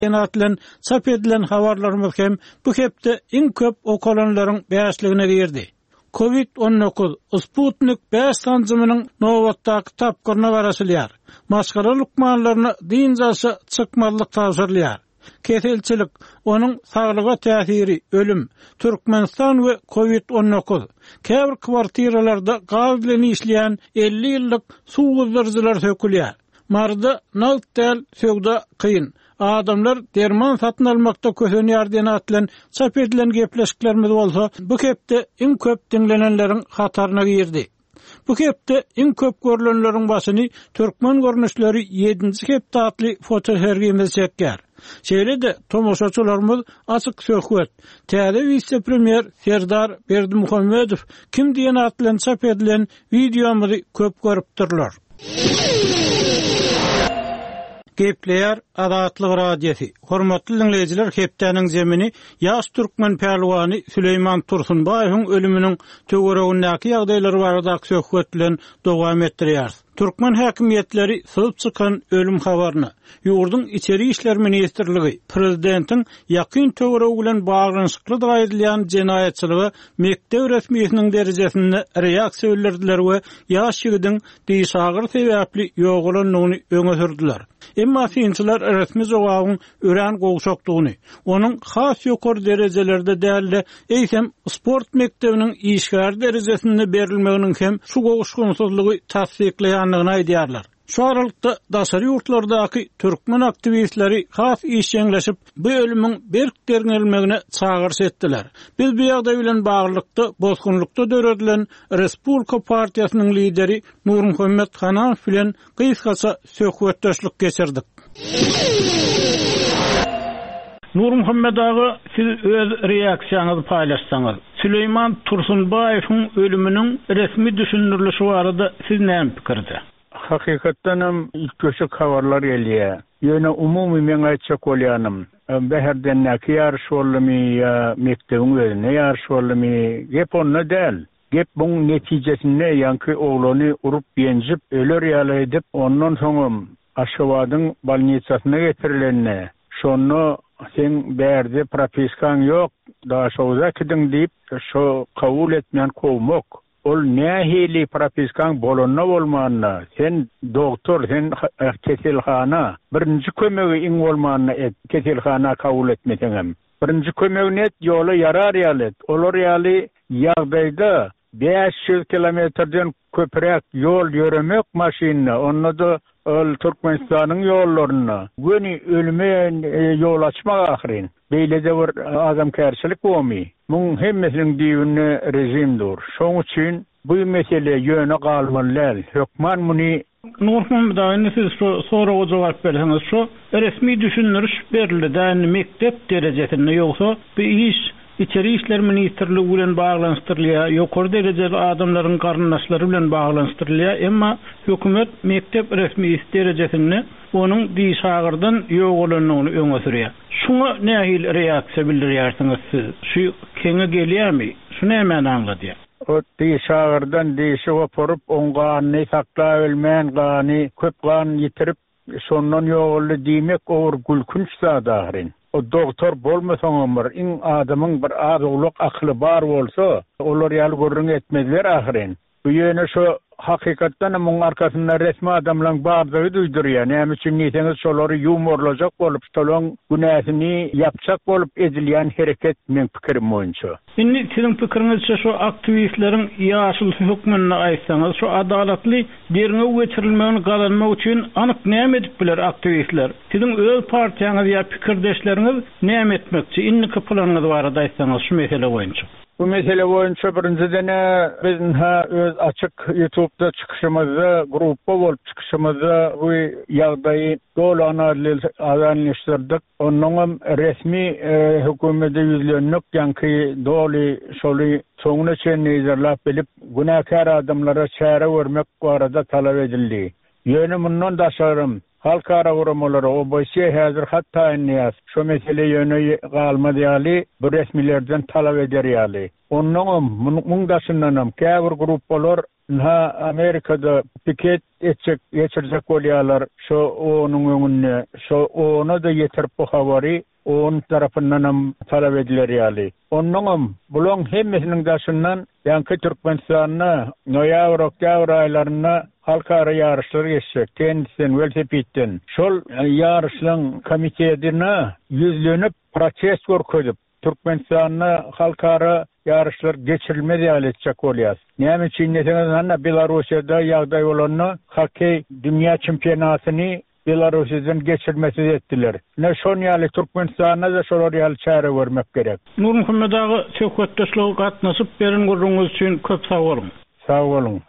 Atylan çap edilen habarlarymyz hem bu hepde iň köp okalanlaryň bäşligine girdi. Covid-19 Sputnik 5 sanjymynyň nowatdaky tapgyrna barasylýar. Maskara lukmanlaryny diňjasy çykmalyk tawsyrlýar. Keselçilik, onun saglyga täsiri, ölüm, Türkmenistan we Covid-19. Käbir kwartiralarda gaz bilen işleýän 50 ýyllyk suw guzdurjylar sökülýär. Marda naltdel söwda kıyın. Adamlar derman satın almakta kösenýär diýen atlan çap edilen gepleşiklerimiz bolsa, bu hepde iň köp dinlenenleriň hataryna girdi. Bu hepde iň köp görülenleriň başyny türkmen görnüşleri 7-nji hepde atly fotosergimiz çekýär. Şeýle-de tomoşaçylarymyz açyk söhbet. Täze vice-premier Serdar Berdimuhammedow kim diýen atlan çap edilen videomuzy köp görüpdirler. Gepleýär Azatlyk radiosi. Hormatly dinleýijiler, hepdeniň zemini ýaş türkmen pälwany Süleyman Tursunbaýewiň ölüminiň töweregindäki ýagdaýlary barada söhbet bilen dowam etdirýär. Türkmen häkimetleri syp çykan ölüm habaryny ýurduň içeri işler ministrligi prezidentiň ýakyn töweregi bilen baglanyşykly daýrylýan jenaýatçylygy mektep resmiýetiniň derejesinde reaksiýa bildirdiler we ýaş ýigidiň diýsagyr sebäpli ýoğulanyny öňe sürdiler. Emma fiýinçiler resmi jogabyň ören gowşakdygyny, onuň has ýokary derejelerde däl eýsem sport mektebiniň işgär derejesinde berilmeginiň hem şu gowşgunsyzlygy tasdikleýänligini aýdýarlar. Şu aralykda daşary ýurtlardaky türkmen aktivistleri has işçileşip bu ölümüň berkdirilmegine çağırış etdiler. Biz bu ýagdaý bilen baglykda bozgunlukda döredilen Respublika Partiýasynyň lideri Nurmuhammed Hanan bilen gysgaça söhbetdeşlik geçirdik. Nurmuhammed ağa, siz öz reaksiýaňyzy paýlaşsaňyz, Süleyman Tursunbaýewiň ölüminiň resmi düşündirilişi barada siz näme pikirde? Hakikaten ilk köşek havarlar gelýär. Ýöne umumy men aýtjak bolýanym. Bäherden näki ýarşy bolmy ýa mektebiň özüne ýarşy bolmy, gep onda däl. Gep buň netijesinde ýanky oglany urup ýenjip öler ýaly edip ondan soňam Aşgabatyň balnitsasyna getirilenine. Şonu sen bärde propiskan ýok, da şowza kidiň diýip şo kabul etmeýän kowmak. Ol nähili propiskan bolonna bolmanna, sen doktor, sen keselhana, birinci kömegi iň bolmanna et, keselhana kabul etmeseňem. Birinci kömegini et, ýola yarar ýaly. Olar ýaly ýagdaýda 500 kilometrden köprek ýol ýöremek maşyny, onda da Türkmenistanyň ýollaryna göni ölüme ýol açmak ahyryn. Beýlede bir adamkärçilik bolmy. Muň hemmesiniň diýini rejimdir. Şoň üçin bu mesele ýöne galmaly. Hökman muny Nurmuhammed ağa, siz soraga jogap berseňiz, şu resmi düşündiriş berildi däni mektep derejesinde ýoksa bu iş İçeri işler ministrligi bilen baglanyşdyrylýar, ýokary derejeli adamlaryň garyndaşlary bilen baglanyşdyrylýar, emma hökümet mektep resmi derejesinde onuň diýşagyrdan ýoğulanyny öňe sürýär. Şuňa nähil reaksiýa bildirýärsiňiz siz? Şu keňe gelýärmi? Şu näme aňladýar? O diýşagyrdan diýşe opurup oňgany saklap ölmän gany köp gan ýitirip şondan ýoğuly diýmek owur gülkünç zadahryn. O doktor bolmasaňam iň adamyň bir azuluk akly bar bolsa, olar ýaly görüň etmezler ahyryn. Bu ýöne şu hakykatdan muň arkasynda resmi adamlaryň bardygy duýdurýar. Näme üçin diýseňiz, şolary ýumorlajak bolup, şolaryň günäsini ýapjak bolup edilýän hereket men pikirim boýunça. Indi siziň pikiriňizçe şu aktivistleriň ýaşyl hökmüne aýtsaňyz, şu adalatly derine geçirilmegini galanmak üçin anyk näme edip biler aktivistler? Siziň öz partiýaňyz ýa pikirdeşleriňiz näme etmekçi? Indi planyňyz barada aýtsaňyz şu mesele boýunça. Bu mesele boýunça birinciden biz öz açyk YouTube'da çıkışymyzda, gruppa bolup çıkışymyzda bu ýagdaýy dolanýardyk. Onuň resmi hökümete ýüzlenmek ýanky doly şoly soňuna çen nezerlap bilip günäkär adamlara çäre bermek barada talap edildi. Ýöne mundan daşarym halkara guramalara OBSE häzir hatda enniyas şu mesele ýöne galmadýaly bu resmilerden talap ederýäli. Onuň muňdaşyndanam käbir gruppalar Ha Amerika'da piket geçirecek bolýarlar, şo onun öňünde, şo ona da yetirip bu habary on tarapyndan talap ediler ýaly. Onnoňam bulan hemmesiniň daşyndan ýanky Türkmenistanyna noýabr, oktýabr aýlaryna halkara ýarışlar geçecek. Tenisten, velosipedden. Şol ýarışlaryň komitetine yüzlenip protest görkezip Türkmenistanyna halkara yarışlar geçirilmedi aletçek bolýar. Näme üçin deseniz, Belarusyada ýagdaý bolany hokey dünya çempionatyny Belarusya'dan geçirmesi ettiler. Ne şon ýaly Türkmenistana da şolar ýaly çare görmek gerek. Nur Muhammed ağa söhbetdeşlige gatnaşyp beren gurruňyz üçin köp sag bolun. Sag bolun.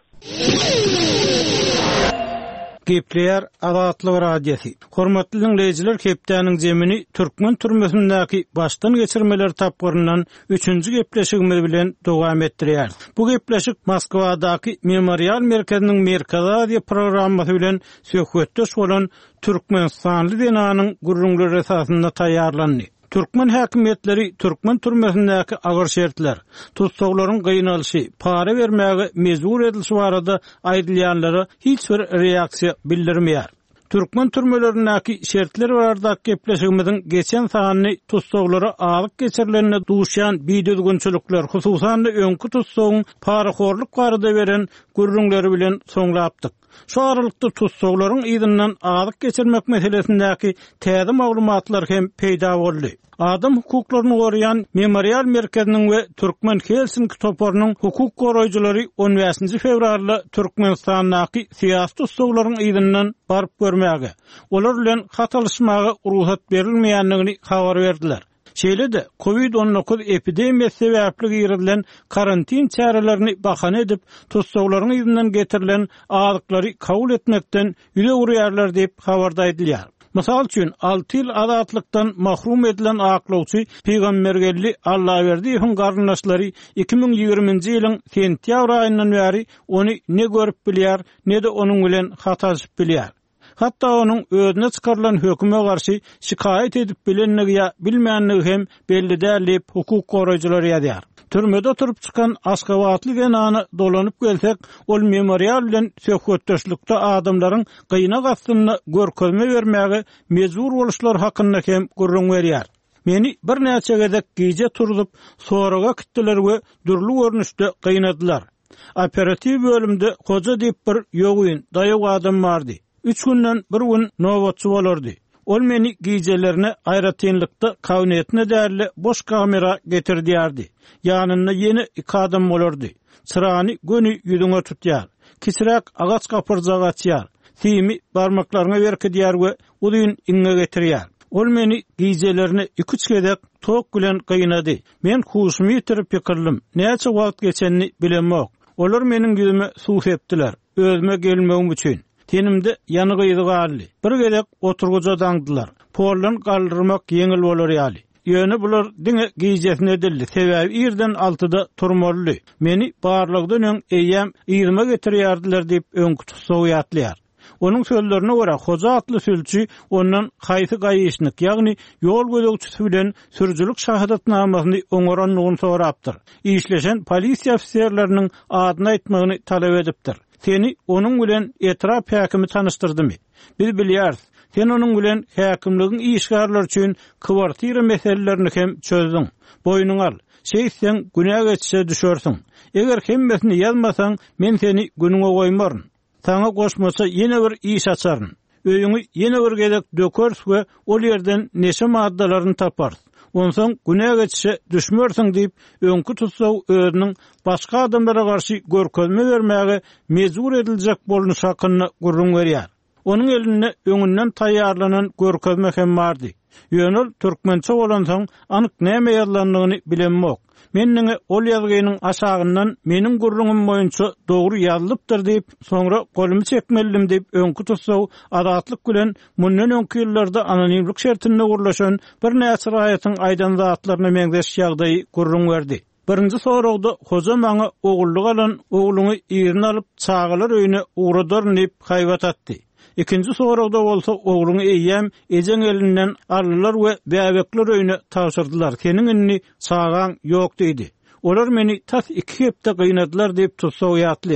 Gepleýär Azatlyk radiosi. Hormatly dinleýijiler, Hepdeniň zemini Türkmen türmesindäki başdan geçirmeler tapgyryndan 3-nji gepleşigimiz bilen dowam etdirýär. Bu gepleşik Moskwadaky Memorial merkeziniň Merkez Aziýa programmasy bilen söhbetdeş bolan Türkmenistanly denanyň gurrunlary esasynda taýýarlandy. Türkmen häkimetleri Türkmen türmesindäki agyr şertler, tutsaglaryň gynalşy, para bermäge mezur edilşi barada aýdylýanlara hiç bir reaksiýa bildirmeýär. Türkmen türmelerindäki şertler barada gepleşigimiziň geçen sanyny tutsaglary alyp geçirilenine duşan biýdüzgünçilikler, hususan da öňkü tutsagyň paraxorluk barada beren gurrunlary bilen soňlapdyk. Şu aralykda tutsaglaryň ýygynyň alyp geçirmek meselesindäki täze maglumatlar hem peýda boldy. Adam hukuklaryny gorayan Memorial merkeziniň we Türkmen Helsinki toparynyň hukuk goraýjylary 15 fevralda Türkmenistanyň syýasy tutsaglaryň ýygynyň baryp görmäge, olar bilen hat alışmaga ruhsat berilmeýändigini habar berdiler. Şeýle-de COVID-19 epidemiýasy sebäpli girilen karantin çarelerini bahane edip tutsaglaryň ýygynyň getirilen azyklary kabul etmekden ýüle urýarlar diýip habarda edilýär. Mysal üçin 6 ýyl azatlykdan mahrum edilen aklawçy Peýgambergelli Allahyberdiýewiň garyndaşlary 2020-nji ýylyň sentýabr aýyndan bäri ony ne görüp bilýär, ne de onuň bilen hataşyp bilýär. Hatta onun özüne çıkarılan höküme karşı şikayet edip bilinligi ya bilmeyenligi hem belli dälip hukuk goraýjylary ýazýar. Türmede oturup çıkan Aşgabatly genany dolanyp gelsek, ol memorial bilen söhbetdeşlikde adamlaryň gyna gastyny görkezme bermäge mezur boluşlar hakynda hem gurrun berýär. Meni bir näçe gezek gije turup soraga kitdiler we dürli görnüşde gynadylar. Operativ bölümde hoja diýip bir ýoğuýyn daýaw adam bardy. 3 günden bir gün nowatçy bolardy. Ol meni gijelerine aýratynlykda kabinetine därli boş kamera getirdiýärdi. Ýanynda ýeni 2 adam bolardy. Çyrany göni ýüzüňe tutýar. Kisirek agaç gapyrjak açýar. Timi barmaklaryna berkidýär we ulyň iňe getirýär. Ol meni gijelerine 2-3 gezek tok bilen gynady. Men huşumy ýitirip pikirlim. Näçe wagt geçenini bilemok. Olar meniň ýüzüme suw sepdiler. Özüme gelmegim üçin. Tenimde yanı gıydı galli. Bir gerek oturguca dangdılar. Porlan kaldırmak yengil olur yali. Yönü bular dine giyicesin edildi. Sebebi irden 6'da turmollu. Meni bağırlıqdan ön eyyem iyirme getiriyardılar deyip ön kutusu uyatlıyar. Onun sözlerine göre hoca atlı sülçü ondan kayısı gayışnik, yani yol gözükçüsü bilen sürücülük şahadatnamasını oňoranlygyny sorapdyr. İşleşen polisiýa ofisiýerleriniň adyny aýtmagyny talap edipdir. Seni onun bilen etraf häkimi tanıştyrdymy? Biz bilýäris. Sen onun bilen häkimligiň işgärleri üçin kwartira meselelerini hem çözdüň. Boynuň al. Şeýsen günä geçse düşersiň. Eger hemmesini ýazmasaň, men seni günüňe goýmaryn. Sana goşmasa ýene bir iş açaryn. Öýüňi ýene bir gezek dökers we ol ýerden neşe maddalaryny tapar. Onsoň günä geçse düşmersiň diýip öňkü tutsaw özüniň başga adamlara garşy görkezme bermäge mezur ediljek bolunuş hakyny gurrun berýär. Onun eline öňünden taýýarlanan görkezme hem bardy. Ýönül türkmençe bolansoň anyk näme ýazlandygyny bilenmok. Menne ol ýazgynyň aşagyndan meniň gurrunum boýunça dogry ýazylypdyr diýip, soňra golumy çekmelidim diýip öňkü tutsaw adatlyk bilen mundan öňkü ýyllarda anonimlik şertinde gurlaşan bir näçe raýatyň aýdan zatlaryna meňzeş ýagdaýy gurrun berdi. Birinji soragda hoja maňa ogulluk alan ogluny ýerini alyp çağalar öýüne uğradar diýip haýbat atdy. İkinci soragda bolsa ogluny eýýäm ejeň elinden aldylar we bäbekler öýüne taşyrdylar. Seniň inni çağaň ýok diýdi. Olar meni tas 2 hepde gynadylar diýip tutsaw ýatlýar.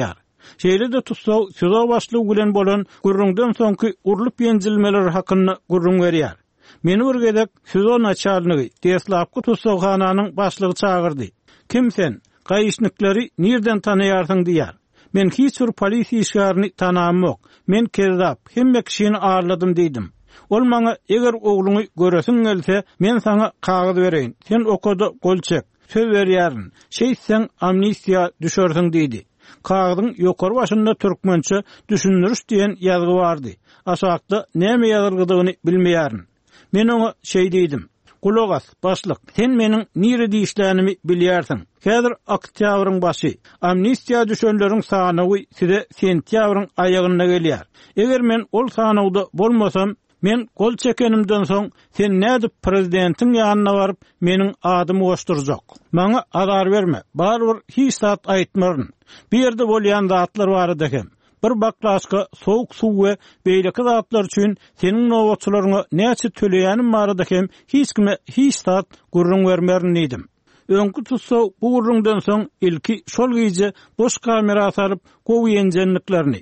Şeýle de tutsaw söze başlygy bilen bolan gurrundan soňky urlup ýenjilmeler hakyny gurrun berýär. Meni bir gedek söze naçalnygy Deslapky tutsawhananyň başlygy çağırdy. Kim sen? Gaýyşnykları nerden tanaýarsyň diýär. Men hiç bir polis işgaryny tanamok. Men kezzap, hemme kişini ağırladım diýdim. Ol maňa eger ogluňy göresiň gelse, men sana kagyd bereýin. Sen okoda gol çek. Söz berýärin. Şeýsen amnistiýa düşersiň diýdi. Kagydyň ýokary başynda türkmençe düşündürüş diýen ýazgy bardy. Aşagda näme ýazylgydygyny bilmeýärin. Men oňa şeý diýdim. Kulagas, başlyk, sen meniň nire diýişlärimi bilýärsiň. Häzir oktýabryň başy. Amnistiýa düşenleriň sanawy size sentýabryň aýagyna gelýär. Eger men ol sanawda bolmasam, men gol çekenimden soň sen nädip prezidentiň ýanyna baryp meniň adymy goşdurjak. Maňa azar berme. Barbyr hiç zat aýtmaryn. Bir ýerde bolýan zatlar bar edekem. Bir baklaşka soğuk suw we beýleki zatlar üçin seniň nowatçylaryňa näçe töleýänim bar edekem, hiç kime hiç zat gurrun bermerin diýdim. Öňkü tutsaw bu gurrundan soň ilki şol gyýje boş kamera saryp gowy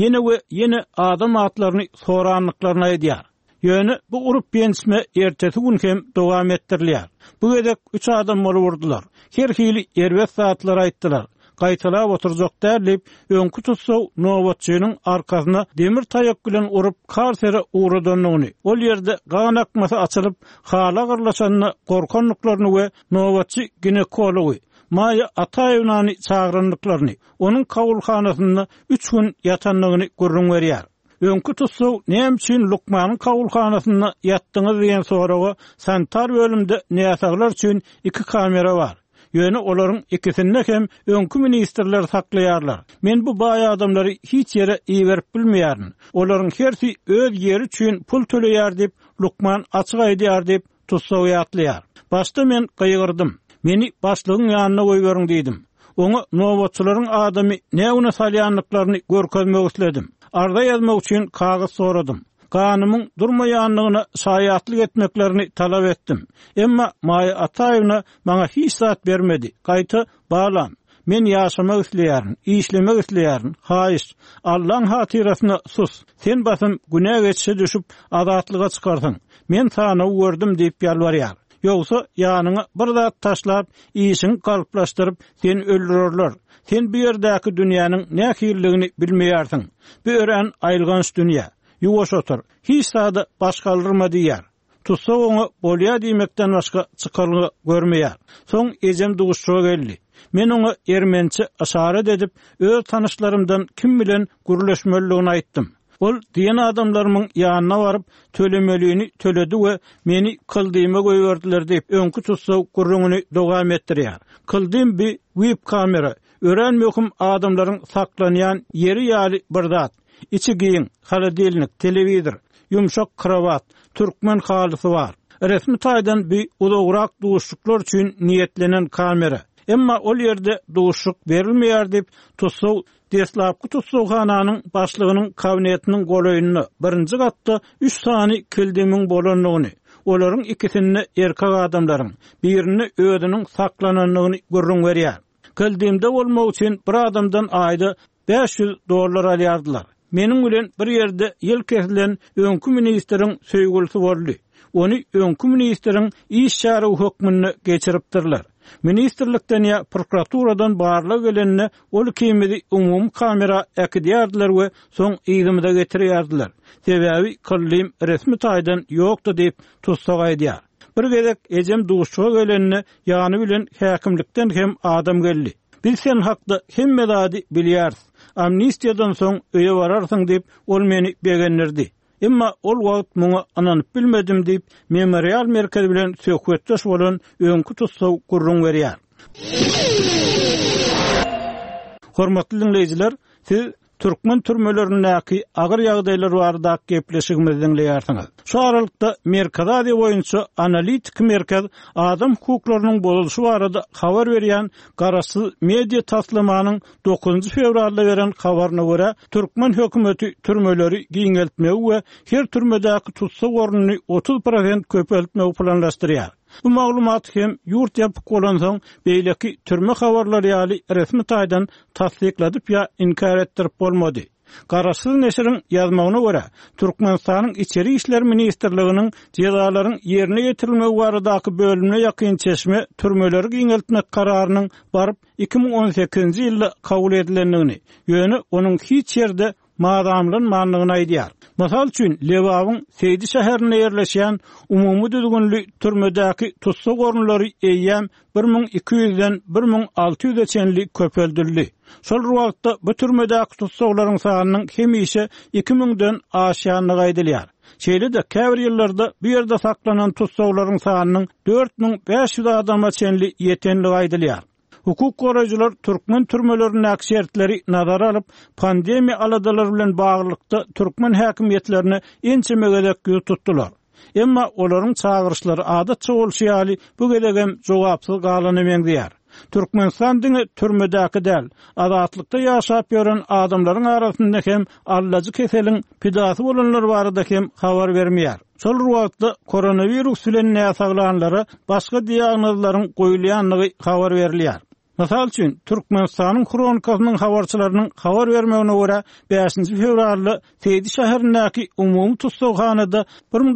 ýene adam atlaryny soranlyklaryna edýär. Ýöne bu urup ýensme ertesi gün hem dowam etdirilýär. Bu gedek 3 adam boly vurdular. Her hili erbet zatlar aýtdylar. Gaýtalap oturjak därlip, öňkü tutsaw nowatçynyň arkasyna demir taýak bilen urup karsere uğradanlygyny. Ol ýerde gan akmasy açylyp, hala gyrlaşanyny, gorkanlyklaryny we nowatçy ginekology Maya Ataýewnany çağıranlyklaryny, onuň kawulhanasyna 3 gün ýatanlygyny gurrun berýär. Öňkü tutsaw näme üçin Lukmanyň kawulhanasyna ýatdyňyz diýen soraga sanitar bölümde näsaglar üçin 2 kamera bar. Ýöne olaryň ikisinde hem öňkü ministrler saklaýarlar. Men bu baýa adamlary hiç ýere iýerip bilmeýärin. Olaryň hersi öz ýeri üçin pul töleýär diýip Lukman açyk aýdýar diýip tutsaw ýatlaýar. Başda men gaýgyrdym. Meni başlygyň ýanyna goýberin diýdim. Oňa nowatçylaryň adamy näme salýanlyklaryny görkezmek isledim. Arda ýazmak üçin kagys soradym. Kanymyň durmaýanlygyna şaýatlyk etmeklerini talap etdim. Emma Maya Ataýewna maňa hiç zat bermedi. Gaýta balam. Men ýaşamak isleýärin, işlemek isleýärin. Haýyş, Allahyň hatyrasyna sus. Sen basym günä geçse düşüp azatlyga çykarsyň. Men sana gördüm diýip ýalbarýar. Ýogsa ýanyňa bir zat taşlap, işiň galplaşdyryp seni öldürürler. Sen bu ýerdäki dünýäniň nähirligini bilmeýärsiň. Bu ören aýylgans dünýä. Ýuwaş otur. Hiç sada başgalyrma diýär. Tutsa oňa bolýa diýmekden başga çykarlygy görmeýär. Soň ejem duguşçuga geldi. Men oňa ermençe aşaret edip öz tanışlarymdan kim bilen gürleşmeligini aýtdym. Ol diýen adamlaryň ýanyna baryp tölemeliğini töledi we meni kıldyma goýberdiler diýip öňkü tutsaw gurrunyny dowam etdirýär. Kıldym bir web kamera. Örenmekim adamlaryň saklanýan ýeri ýaly bir zat. İçi giyin, haladelnik, televizor, yumşak kravat, türkmen halysy bar. Resmi taýdan bir ulagrak duguşluklar üçin niyetlenen kamera. Emma ol ýerde duguşluk berilmeýär diýip tutsaw Deslapky tutsawhananyň başlygynyň kabinetiniň goloýuny birinji gatda 3 sany kildimiň bolanlygyny, olaryň ikisini erkek adamlaryň, birini özüniň saklananlygyny görrün berýär. Kildimde bolmak üçin bir adamdan aýda $500 alýardylar. Meniň bilen bir ýerde ýel kesilen öňkü ministriň söýgülisi boldy. Ony öňkü ministriň iş şäri hökmüne geçiripdirler. Ministrlikden ýa prokuraturadan barlyk gelenine ol kimidi umum kamera ekdýärdiler we soň ýygymda getirýärdiler. Sebäbi kıllim resmi taýdan ýokdy diýip tutsak aýdýar. Bir gezek ejem duguşçuga gelenine ýany bilen häkimlikden hem adam geldi. Biz sen hakda hemme zady bilýäris. Amnistiýadan soň öýe bararsyň diýip ol meni begenlerdi. Emma ol wagt muňa ananyp bilmedim diýip memorial merkezi bilen söhbetdeş bolan öňkü tutsaw gurrun berýär. Hormatly dinleýijiler, siz Türkmen türmelerindäki agyr ýagdaýlar barada gepleşigimizi dinleýärsiňiz. Şu aralykda Merkez Aziýa boýunça analitik merkez adam hukuklarynyň bozulşy barada habar berýän Garaşsyz media taslamanyň 9 fevralda beren habaryna görä Türkmen hökümeti türmeleri giňeltmegi we her türmedäki tutsak ornuny 30% köpeltmegi planlaşdyrýar. Bu maglumat hem yurt yapık bolan soň beýleki türme habarlary ýaly resmi taýdan tasdikladyp ýa inkar etdirip bolmady. Garaşsyz neşriň ýazmagyna görä, Türkmenistanyň içeri işler ministrliginiň jezalaryň ýerine ýetirilmegi baradaky bölümine ýakyn çeşme türmeleri giňeltmek kararynyň baryp 2018-nji ýylda kabul edilendigini, ýöne onuň hiç ýerde madamlanmanlygyny aýdýar. Masal üçin Lewawyň Seydi şäherine ýerleşýän umumy düzgünlük türmedäki tutsak orunlary eýýän 1200-den 1600-e çenli köpeldirli. Şol wagtda bu türmedäki tutsaklaryň sanynyň hemişe 2000-den aşýanlygy aýdylýar. Şeýle-de käbir ýyllarda bu ýerde saklanan tutsaklaryň sanynyň 4500 adama çenli ýetenligi aýdylýar. Hukuk goraýjylar türkmen türmeleriniň akşertleri nazara alyp, pandemiýa aladalar bilen baglykda türkmen häkimiýetlerini ençemegedek göz tutdular. Emma olaryň çağırışlary adatça bolşýaly bu gelegem jogapsyz galanamaýar. Türkmenistan diňe türmedäki däl, azatlykda ýaşap ýören adamlaryň arasynda hem allajy keseliň pidasy bolanlar barada hem habar bermeýär. Şol wagtda koronavirus bilen näsaglananlara başga diagnozlaryň goýulýanlygy habar berilýär. Masal üçin Türkmenistanyň kronikasynyň habarçylarynyň habar bermegine görä 5-nji fevralda Seydi şäherindäki umumy tutsakhanada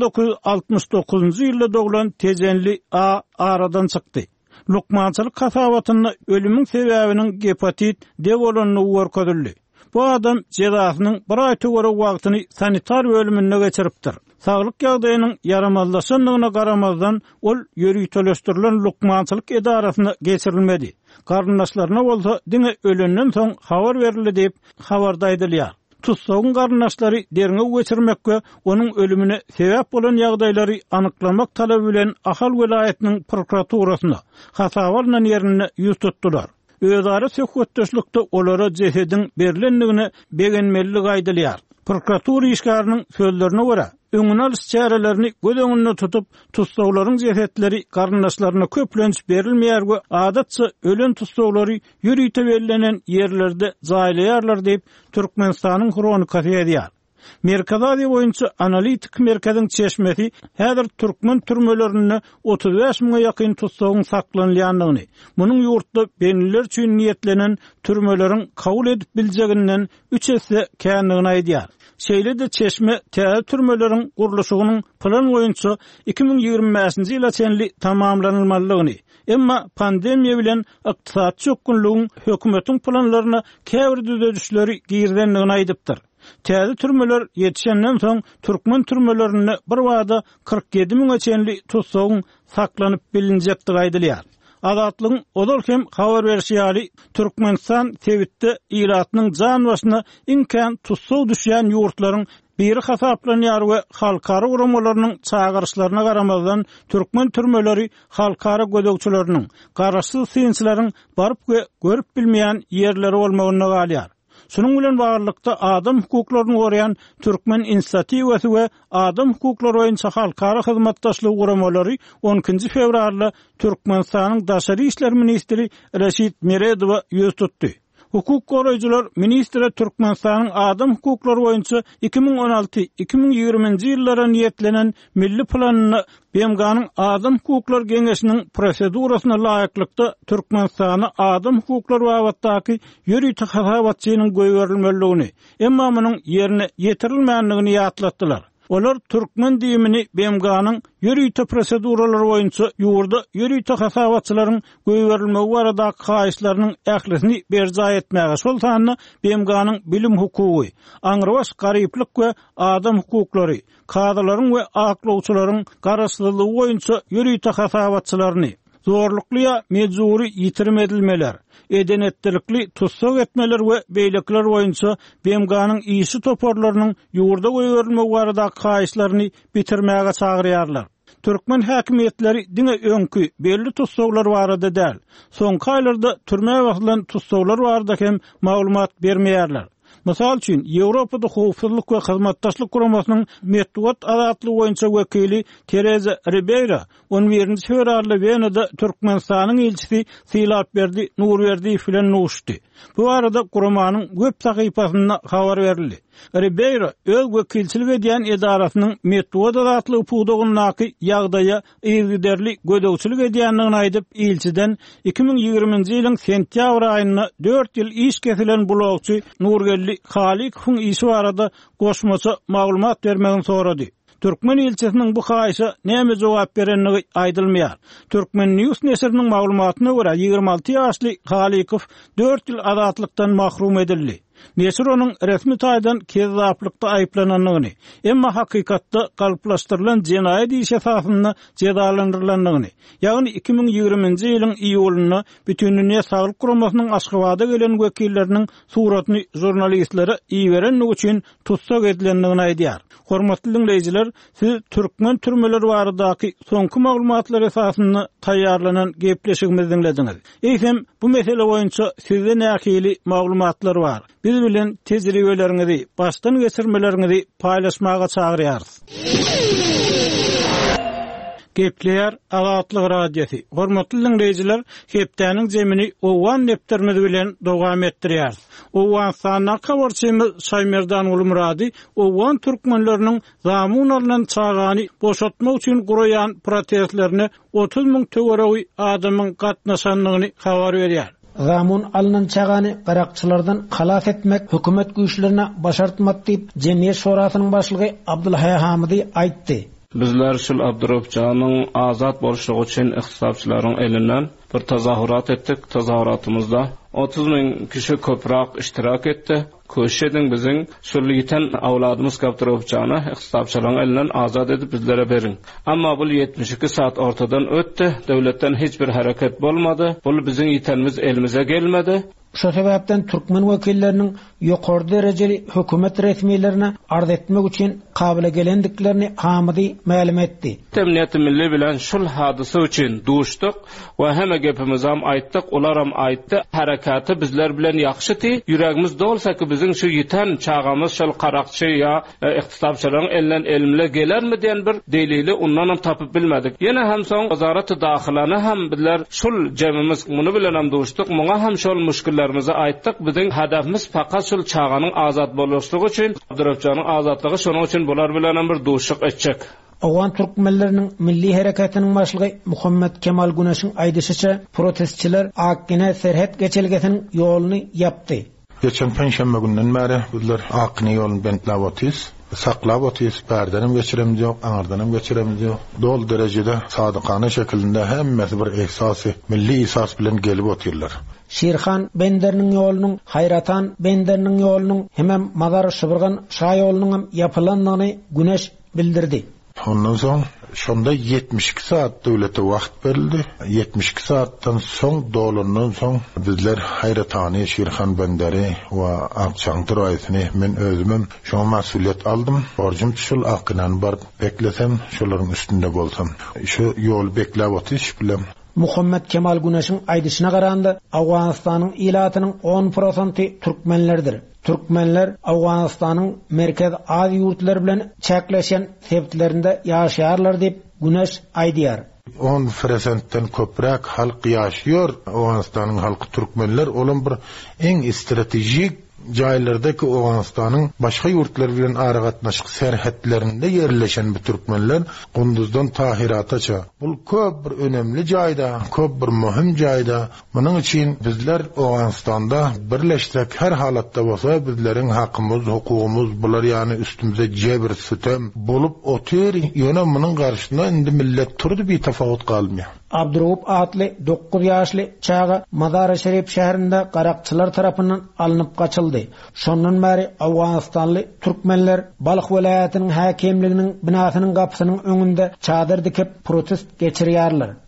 1969-njy ýylda doglan tejenli A aradan çykdy. Lukmançylyk kasabatyny ölümüň sebäbiniň hepatit D bolanyny görkezildi. Bu adam jezasynyň bir aý tögere wagtyny sanitar bölümine geçiripdir. Saglyk ýagdaýynyň yaramazlaşanlygyna garamazdan ol ýörüýteleşdirilen lukmançylyk edarasyna geçirilmedi. Garyndaşlaryna bolsa diňe ölenden soň habar berildi diýip habarda aýdylýar. Tutsagyň garyndaşlary derine geçirmekle onuň ölümine sebäp bolan ýagdaýlary anyklamak talaby bilen Ahal welaýatynyň prokuraturasyna hasabalanan ýerine ýüz tutdular. Özara söhbetdeşlikde olara jehediň berilendigine begenmeligi aýdylýar. Prokuratura işgäriniň sözlerine görä, öňüne alyş çärelerini göz öňünde tutup, tutsaklaryň jehetleri garyndaşlaryna köplenç berilmeýär we adatça ölen tutsaklary ýürüýte berilenen ýerlerde jaýlaýarlar diýip Türkmenistanyň kronikasy ýazýar. Merkezi boýunça analitik merkeziň çeşmesi häzir türkmen türmelerinde 35 000-a ýakyn tutsagyň saklanýanlygyny, munyň ýurtda benliler üçin niýetlenen türmeleriň kabul edip biljeginden 3 esse känligini aýdýar. Şeýle-de çeşme täze türmeleriň gurulşygynyň plan boýunça 2025-nji ýyla çenli tamamlanylmalygyny, emma pandemiýa bilen ykdysat çökünlüğüň hökümetiň planlaryna käbir düzedişleri girdenligini aýdypdyr. Täze türmeler ýetişenden soň türkmen türmelerinde bir wagda 47 000-a çenli tutsagyň saklanyp bilinjektigi aýdylýar. Azatlygyň odol hem habar berýäri Türkmenistan Tewitde ýylatynyň jan başyna imkan tutsag düşýän ýurtlaryň biri hasaplanýar we halkara uramalarynyň çağırışlaryna garamazdan türkmen türmeleri halkara gödökçüleriniň, garaşsyz synçylaryň baryp we görüp bilmeýän ýerleri bolmagyna galýar. Şunun bilen baglykda adam hukuklaryny gorayan Türkmen inisiatiwasy we adam hukuklary boýunça halkara hyzmatdaşlyk guramalary 12-nji fevralda Türkmenistanyň Daşary işler ministri Reşit Meredowa ýüz tutdy. Hukuk goraýjylar ministre Türkmenistanyň adam hukuklary boýunça 2016-2020-nji ýyllara niýetlenen milli planyny BMG'nyň adam hukuklar geňeşiniň prosedurasyna laýyklykda Türkmenistany adam hukuklar babatdaky ýürüýte hasabatçynyň goýberilmeligini, emma munyň ýerine ýetirilmänligini ýatlatdylar. Olar türkmen diýimini BMG'nyň ýürüýte proseduralary boýunça ýurda ýürüýte hasabatçylaryň goýberilmegi baradaky haýyşlarynyň ählisini berja etmäge şol sanyny BMG'nyň bilim hukugy, aňrybaş garyplyk we adam hukuklary, kadrlaryň we aklawçylaryň garaşsyzlygy boýunça ýürüýte hasabatçylaryny zorlukly ýa mejburi ýitirmedilmeler, edenetlikli tutsak etmeler we beýlekler boýunça BMG'nyň ýyşy toparlarynyň ýurda goýberilmegi baradaky haýyşlaryny bitirmäge çagyrýarlar. Türkmen häkimiýetleri diňe öňkü belli tutsaklar barada däl, soňky aýlarda türme wagtlaryň tutsaklar barada hem maglumat bermeýärler. Masal üçin Ýewropada howpsuzlyk we hyzmatdaşlyk guramasynyň medeniýet azatlygy boýunça wekili Tereza Ribeira 11-nji fevralda Wenada Türkmenistanyň elçisi Silap Nurberdi filan nuşdy. Bu arada guramanyň web sahypasyna habar berildi. Ribeiro öz wekilçilik edýän edarasynyň Metod adatlygy puwdugynaky ýagdaýa ýergiderli gödöwçilik edýändigini aýdyp, ilçiden 2020-nji ýylyň sentýabr aýyna 4 ýyl iş kesilen blogçy Nurgelli Halikov'un işi barada goşmaça maglumat bermegini sorady. Türkmen ilçesiniň bu haýşa näme jogap berendigi aýdylmaýar. Türkmen News nesriniň maglumatyna görä 26 ýaşly Halikov 4 ýyl adatlykdan mahrum edildi. Nesir onun resmi taýdan kezzaplikda aýplananyny, emma hakykatda galyplaşdyrylan jenaýat iş esasyna jezalandyrylanyny, ýagny 2020-nji ýylyň iýulynda Bütündünya Saglyk Guramasynyň Aşgabatda gelen wekilleriniň suratyny jurnalistlere iýerenligi üçin tutsak edilendigini aýdýar. Hormatly dinleýijiler, siz türkmen türmeleri baradaky soňky maglumatlar esasyny taýýarlanan gepleşigimizi dinlediňiz. Eýsem, bu mesele boýunça sizde nähili maglumatlar bar. Biz bilen tejribeleriňizi, başdan geçirmeleriňizi paýlaşmaga çagyrýarys. Gepleýär Azatlyk radiosi. Hormatly dinleýijiler, hepdäniň jemini owan nepterimiz bilen dowam etdirýär. Owan sana kawarçymyz Şaýmerdan Ulumrady, owan türkmenleriniň zamun alynan çagany boşaltmak üçin guraýan protestlerini 30 000 töweregi adamyň gatnaşanlygyny habar berýär. Zamun alınan çağany garakçylardan halas etmek hökümet güýçlerine başartmak diýip Jemgyýet Şurasynyň başlygy Abdulhay Hamidi aýtdy. Bizler şul Abdurrahmanyň azat boluşygy üçin ihtisapçylaryň elinden bir tazahurat etdik. Tazahuratymyzda 30 000 kişi köprak iştirak etdi. Köşedin bizim şol ýeten awladymyz Abdurrahmany ihtisapçylaryň elinden azat edip bizlere berin. Amma bu 72 saat ortadan ötdi. Döwletden hiç bir hareket bolmady. Bu bizim ýetenimiz elimize gelmedi. Şu sebäpden türkmen wekilleriniň ýokary derejeli hökümet resmiýetlerine arz etmek üçin kabyle gelendiklerini Hamidi ma'lum etdi. Temniyeti milli bilen şul hadisa üçin duşdyk we hemme gepimizi hem aýtdyk, ular hem aýtdy. Harakaty bizler bilen ýakşydy. Ýüregimiz dolsaky bizim şu ýeten çağamyz şol qarakçy ýa ihtisapçylaryň elinden elimle gelermi diýen bir delili ondan hem tapyp bilmedik. Ýene hem soň wezaraty dahilany hem bizler şul jemimiz muny bilen hem duşdyk. Muňa hem şol müşkillerimizi aýtdyk. Biziň hedefimiz fakat şol çağanyň azat boluşlygy üçin, Abdurrahmanyň azatlygy, şonuň üçin bular bilen hem bir duşyk etjek. Owan türkmenleriniň milli harakatynyň başlygy Muhammed Kemal Güneşiň aýdyşyça protestçiler Akkine serhet geçelgesiniň ýoluny ýapdy. Geçen Perşembe günden beri bizler Akkine ýoluny bentlap otýys. Saklap otýys, berdenim geçiremiz ýok, aňardanam geçiremiz ýok. Dol derejede sadykana şekilde hemmesi bir ihsasy, milli ihsas bilen gelip otýarlar. Şirhan Benderniň ýolunyň, Hayratan Benderniň ýolunyň, hemem Mazar Şybırgan Şaý ýolunyň hem ýapylanmagyny Güneş bildirdi. Ondan soň şonda 72 saat döwlete wagt berildi. 72 saatdan soň dolandan soň bizler Hayratany, Şirhan Benderi we Akçaňdyr aýsyny men özümem şo masuliýet aldym. Borjum şol akynany bar beklesem, şolaryň üstünde bolsam. Şu ýol beklep otyş bilen Muhammed Kemal Güneşiň aýdyşyna garanda Awganistanyň ilatynyň 10% türkmenlerdir. Türkmenler Awganistanyň merkez Aziýa ýurtlary bilen çäkleşen sepetlerinde ýaşaýarlar diýip Güneş aýdýar. 10%den köprek halk ýaşaýar. Awganistanyň halky türkmenler olan bir eň stratejik jaýlardaki Awganistanyň başga ýurtlar bilen ara gatnaşyk serhetlerinde ýerleşen bu türkmenler Gunduzdan Tahirataça. Bul köp bir önemli jaýda, köp bir möhüm jaýda. Munyň üçin bizler Awganistanda birleşsek her halatda bolsa bizleriň hakymyz, hukugumuz bular ýani üstümize jebir sitem bolup otyr. Ýöne munyň garşynda indi millet turdy, bir tafawut galmaýar. Abdurrahman atly 9 ýaşly çaga Mazar Şerif şäherinde garakçylar tarapyndan alınıp gaçyldy. Şondan beri Awganistanly türkmenler Balyk welaýatynyň häkimliginiň binasynyň gapysynyň öňünde çadyr dikip protest geçirýärler.